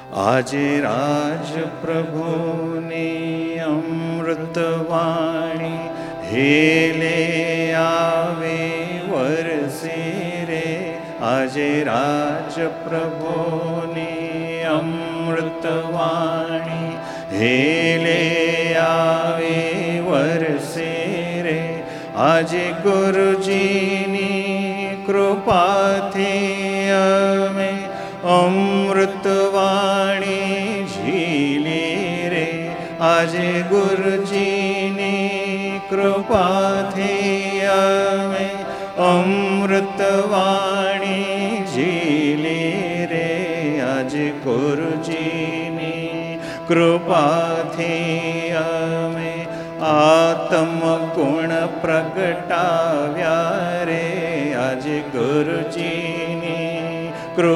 આજે રાજ પ્રભુની અમૃતવાણી હેલે આવે વરસે રે. આજે રાજ પ્રભુની અમૃતવાણી હેલે આવે વરસે રે. આજે ગુરુજીની કૃપાથી અમે અમૃતવાણી ઝીલી રે. આજે ગુરુજીની કૃપાથી અમે અમૃતવાણી ઝીલી રે. આજે ગુરુજીની કૃપાથી અમે આત્મગુણ પ્રગટાવ્યા રે. આજે ગુરુજીની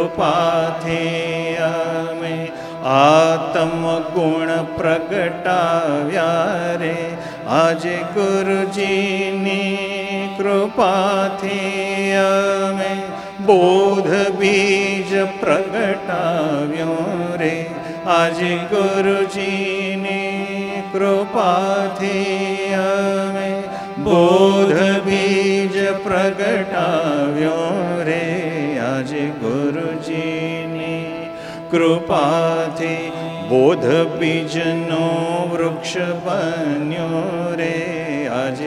કૃપાથી અમે આત્મગુણ પ્રગટાવ્યા રે. આજે ગુરુજીની કૃપાથી અમે બોધ બીજ પ્રગટાવ્યો રે. આજે ગુરુજીની કૃપાથી અમે બોધ બીજ પ્રગટાવ્યો રે. આજે ગુરુજીની કૃપાથી બોધ બીજનો વૃક્ષ બન્યો રે. આજે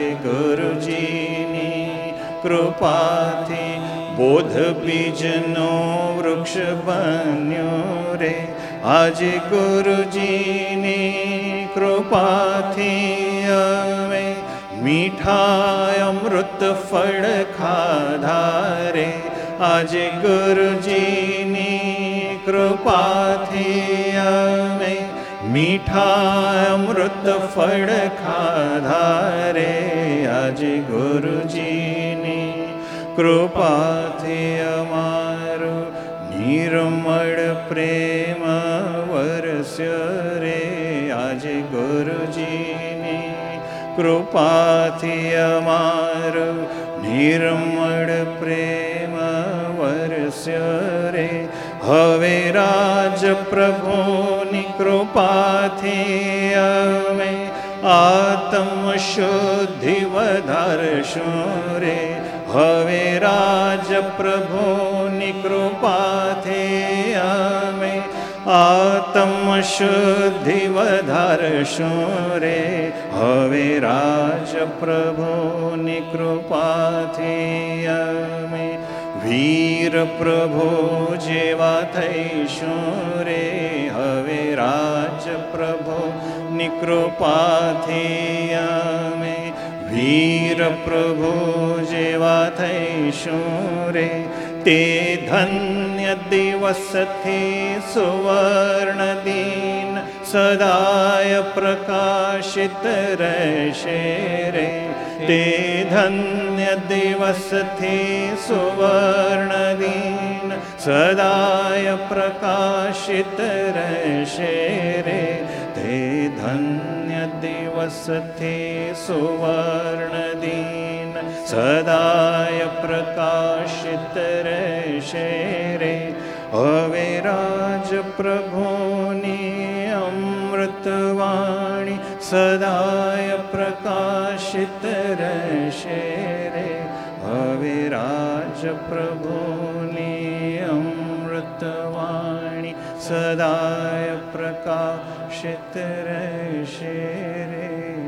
ગુરુજીની કૃપાથી બોધ બીજનો વૃક્ષ બન્યો રે. આજે ગુરુજીની કૃપાથી અમે મીઠા અમૃત ફળ ખાધા રે. આજે ગુરુજીની કૃપાથી અમે મીઠા અમૃત ફળ ખાધા રે. આજે ગુરુજીની કૃપાથી અમારો નિર્મળ પ્રેમ વરસ્યો રે. આજે ગુરુજીની કૃપાથી અમારો નિર્મળ પ્રેમ વરસ્યો રે. હવે રાજ પ્રભુની કૃપાથી અમે આત્મશુદ્ધિ વધારશું રે. હવે રાજ પ્રભુની કૃપાથી અમે આત્મશુદ્ધિ વધારશું રે. હવે રાજ પ્રભુની કૃપાથી અમે વીર પ્રભુ જેવા થઈશું રે. હવે રાજ પ્રભુની કૃપાથી અમે વીર પ્રભુ જેવા થઈશું રે. તે ધન્ય દિવસથી સુવર્ણ દિન સદાય પ્રકાશિત રહેશે રે. તે ધન્ય દિવસથી સુવર્ણ દિન સદાય પ્રકાશિત રહેશે રે. તે ધન્ય દિવસથી સુવર્ણ દિન સદાય પ્રકાશિત રહેશે રે. હવે રાજ પ્રભુની અમૃતવાણી સદાય પ્રકાશિત રહેશે રે. હવે રાજ પ્રભુની અમૃતવાણી સદાય પ્રકાશિત રહેશે રે.